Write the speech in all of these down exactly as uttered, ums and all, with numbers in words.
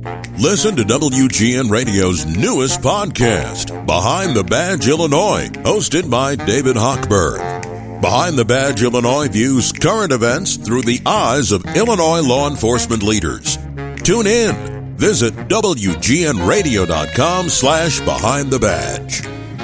Listen to W G N Radio's newest podcast, Behind the Badge Illinois, hosted by David Hochberg. Behind the Badge Illinois views current events through the eyes of Illinois law enforcement leaders. Tune in. Visit W G N radio dot com slash behind the badge.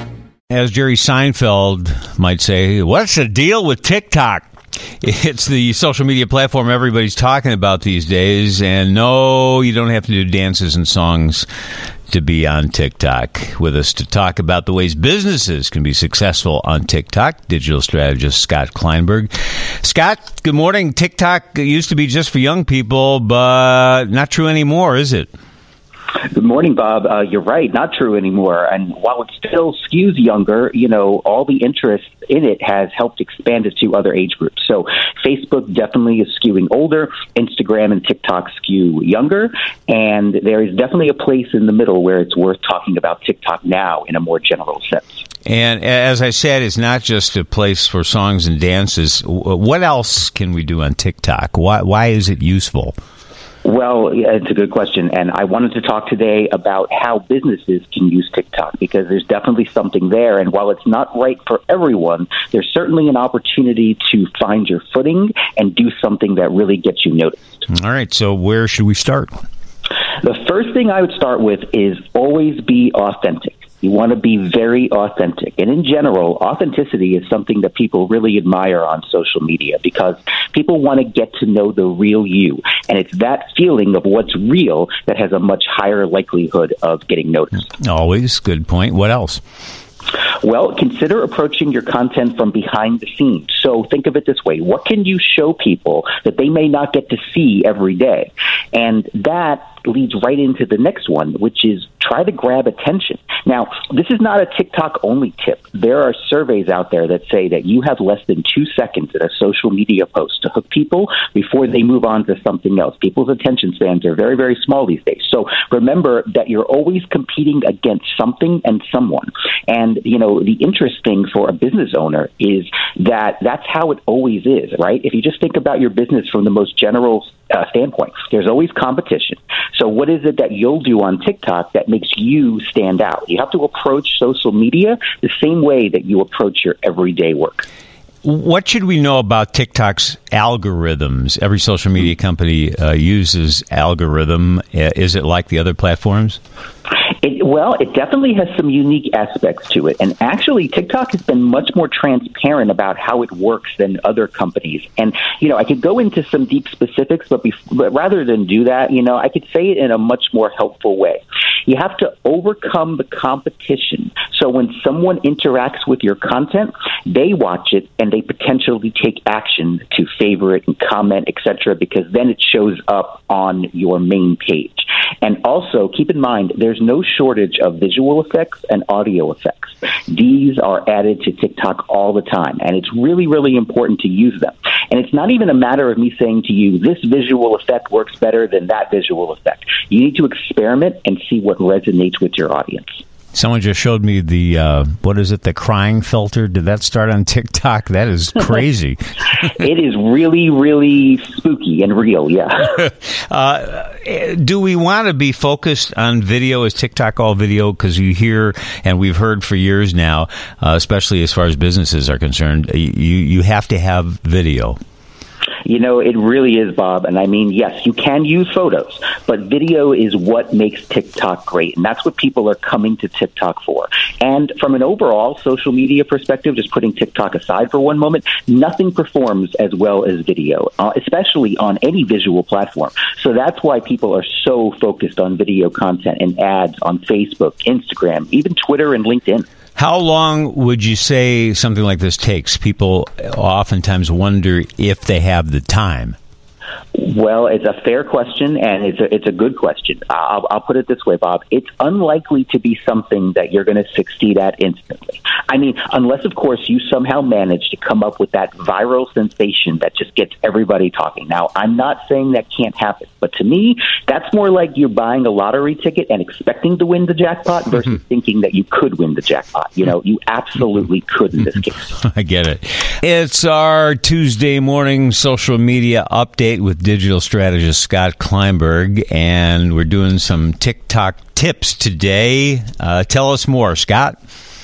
As Jerry Seinfeld might say, what's the deal with TikTok? It's the social media platform everybody's talking about these days, and no, you don't have to do dances and songs to be on TikTok. With us to talk about the ways businesses can be successful on TikTok, digital strategist Scott Kleinberg. Scott, good morning. TikTok used to be just for young people, but not true anymore, is it? Good morning, Bob. Uh, you're right, not true anymore. And while it still skews younger, you know, all the interest in it has helped expand it to other age groups. So Facebook definitely is skewing older. Instagram and TikTok skew younger. And there is definitely a place in the middle where it's worth talking about TikTok now in a more general sense. And as I said, it's not just a place for songs and dances. What else can we do on TikTok? Why, why is it useful? Well, it's a good question, and I wanted to talk today about how businesses can use TikTok, because there's definitely something there, and while it's not right for everyone, there's certainly an opportunity to find your footing and do something that really gets you noticed. All right, so where should we start? The first thing I would start with is always be authentic. You want to be very authentic. And in general, authenticity is something that people really admire on social media, because people want to get to know the real you. And it's that feeling of what's real that has a much higher likelihood of getting noticed. Always. Good point. What else? Well, consider approaching your content from behind the scenes. So think of it this way. What can you show people that they may not get to see every day? And that leads right into the next one, which is try to grab attention. Now, this is not a TikTok-only tip. There are surveys out there that say that you have less than two seconds in a social media post to hook people before they move on to something else. People's attention spans are very, very small these days. So remember that you're always competing against something and someone. And, you know, the interesting for a business owner is that that's how it always is, right? If you just think about your business from the most general uh, standpoint, there's always competition. So what is it that you'll do on TikTok that makes you stand out? You have to approach social media the same way that you approach your everyday work. What should we know about TikTok's algorithms? Every social media company uh, uses algorithm. Is it like the other platforms? It, well, it definitely has some unique aspects to it. And actually, TikTok has been much more transparent about how it works than other companies. And, you know, I could go into some deep specifics, but, bef- but rather than do that, you know, I could say it in a much more helpful way. You have to overcome the competition. So when someone interacts with your content, they watch it and they potentially take action to favorite and comment, et cetera, because then it shows up on your main page. And also, keep in mind, there's no shortage of visual effects and audio effects. These are added to TikTok all the time, and it's really, really important to use them. And it's not even a matter of me saying to you, this visual effect works better than that visual effect. You need to experiment and see what resonates with your audience. Someone just showed me the, uh, what is it, the crying filter. Did that start on TikTok? That is crazy. It is really, really spooky and real, yeah. uh, do we want to be focused on video? Is TikTok all video? Because you hear, and we've heard for years now, uh, especially as far as businesses are concerned, you, you have to have video. You know, it really is, Bob. And I mean, yes, you can use photos, but video is what makes TikTok great. And that's what people are coming to TikTok for. And from an overall social media perspective, just putting TikTok aside for one moment, nothing performs as well as video, uh, especially on any visual platform. So that's why people are so focused on video content and ads on Facebook, Instagram, even Twitter and LinkedIn. How long would you say something like this takes? People oftentimes wonder if they have the time. Well, it's a fair question, and it's a, it's a good question. I'll, I'll put it this way, Bob. It's unlikely to be something that you're going to succeed at instantly. I mean, unless, of course, you somehow manage to come up with that viral sensation that just gets everybody talking. Now, I'm not saying that can't happen, but to me, that's more like you're buying a lottery ticket and expecting to win the jackpot versus mm-hmm. thinking that you could win the jackpot. You know, you absolutely could in this case. I get it. It's our Tuesday morning social media update. Update with digital strategist Scott Kleinberg, and we're doing some TikTok tips today. Uh, tell us more, Scott.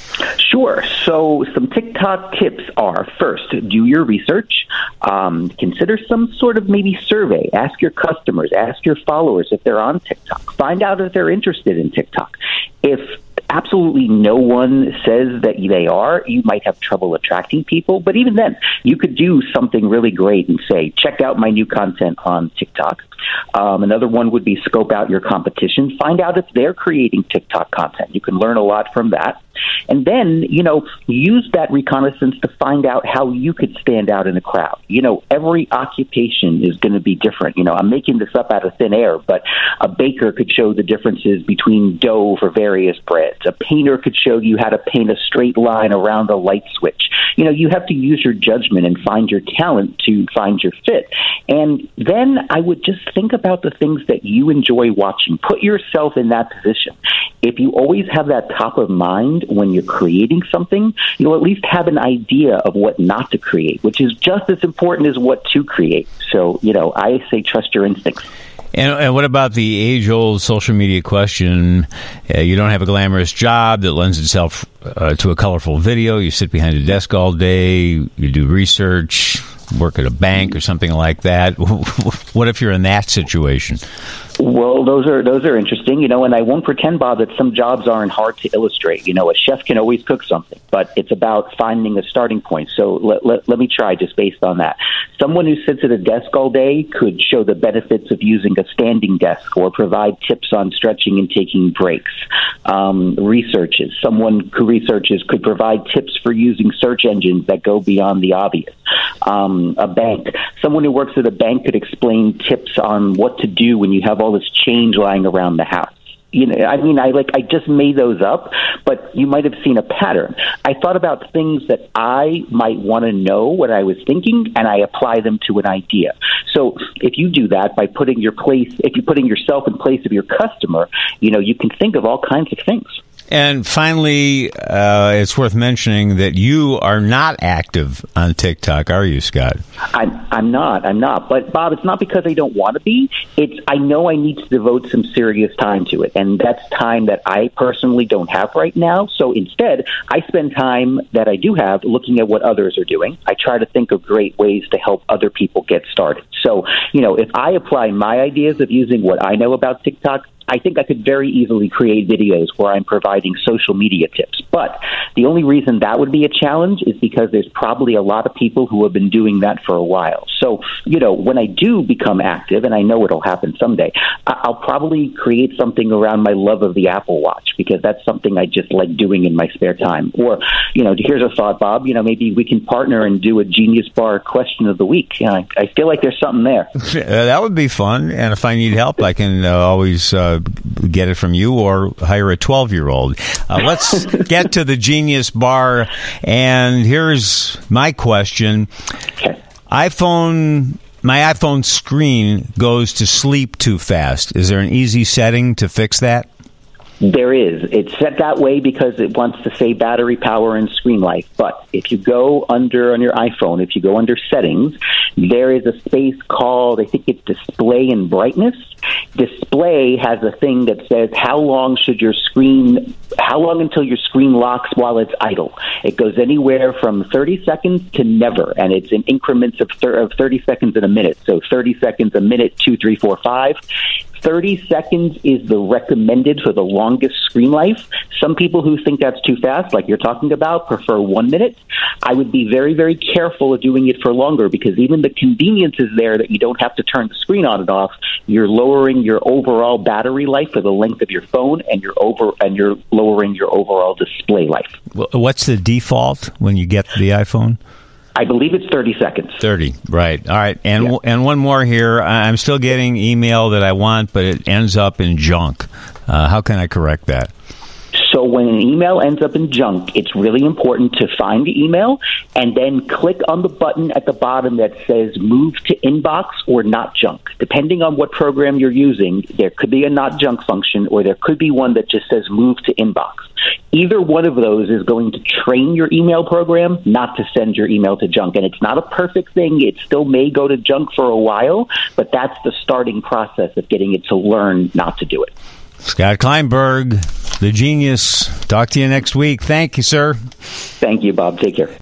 Sure. So some TikTok tips are, first, do your research. Um, consider some sort of maybe survey. Ask your customers, ask your followers if they're on TikTok. Find out if they're interested in TikTok. If absolutely no one says that they are, you might have trouble attracting people. But even then, you could do something really great and say, check out my new content on TikTok. Um, another one would be scope out your competition. Find out if they're creating TikTok content. You can learn a lot from that. And then, you know, use that reconnaissance to find out how you could stand out in a crowd. You know, every occupation is going to be different. You know, I'm making this up out of thin air, but a baker could show the differences between dough for various breads. A painter could show you how to paint a straight line around a light switch. You know, you have to use your judgment and find your talent to find your fit. And then I would just think about the things that you enjoy watching. Put yourself in that position. If you always have that top of mind when you're creating something, you'll at least have an idea of what not to create, which is just as important as what to create. So, you know, I say trust your instincts. And, and what about the age-old social media question? Uh, you don't have a glamorous job that lends itself uh, to a colorful video. You sit behind a desk all day. You do research, work at a bank or something like that. What if you're in that situation? Well, those are those are interesting, you know, and I won't pretend, Bob, that some jobs aren't hard to illustrate. You know, a chef can always cook something, but it's about finding a starting point. So let, let, let me try just based on that. Someone who sits at a desk all day could show the benefits of using a standing desk or provide tips on stretching and taking breaks. Um, researches. Someone who researches could provide tips for using search engines that go beyond the obvious. Um, a bank. Someone who works at a bank could explain tips on what to do when you have all this change lying around the house. You know, I mean, I like I just made those up, but you might have seen a pattern. I thought about things that I might want to know what I was thinking, and I apply them to an idea. So if you do that by putting your place, if you're putting yourself in place of your customer, you know, you can think of all kinds of things. And finally, uh, it's worth mentioning that you are not active on TikTok, are you, Scott? I'm, I'm not. I'm not. But, Bob, it's not because I don't want to be. It's I know I need to devote some serious time to it, and that's time that I personally don't have right now. So instead, I spend time that I do have looking at what others are doing. I try to think of great ways to help other people get started. So, you know, if I apply my ideas of using what I know about TikTok, I think I could very easily create videos where I'm providing social media tips. But the only reason that would be a challenge is because there's probably a lot of people who have been doing that for a while. So, you know, when I do become active, and I know it'll happen someday, I'll probably create something around my love of the Apple Watch, because that's something I just like doing in my spare time. Or, you know, here's a thought, Bob, you know, maybe we can partner and do a Genius Bar question of the week. You know, I, I feel like there's something there. That would be fun. And if I need help, I can uh, always uh, get it from you or hire a twelve-year-old. Uh, let's get to the Genius Bar. And here's my question. Okay. iPhone, my iPhone screen goes to sleep too fast. Is there an easy setting to fix that? There is. It's set that way because it wants to save battery power and screen life. But if you go under on your iPhone, if you go under settings, there is a space called, I think it's display and brightness. Display has a thing that says how long should your screen, how long until your screen locks while it's idle. It goes anywhere from thirty seconds to never, and it's in increments of, thir- of thirty seconds in a minute. So thirty seconds a minute, two, three, four, five. thirty seconds is the recommended for the longest screen life. Some people who think that's too fast, like you're talking about, prefer one minute. I would be very, very careful of doing it for longer, because even the convenience is there that you don't have to turn the screen on and off. You're lowering your overall battery life for the length of your phone, and you're over and you're lowering your overall display life. What's the default when you get the iPhone? I believe it's thirty seconds. thirty, right. All right. And yeah. and one more here. I'm still getting email that I want, but it ends up in junk. Uh, how can I correct that? So when an email ends up in junk, it's really important to find the email and then click on the button at the bottom that says move to inbox or not junk. Depending on what program you're using, there could be a not junk function or there could be one that just says move to inbox. Either one of those is going to train your email program not to send your email to junk. And it's not a perfect thing. It still may go to junk for a while, but that's the starting process of getting it to learn not to do it. Scott Kleinberg, the genius. Talk to you next week. Thank you, sir. Thank you, Bob. Take care.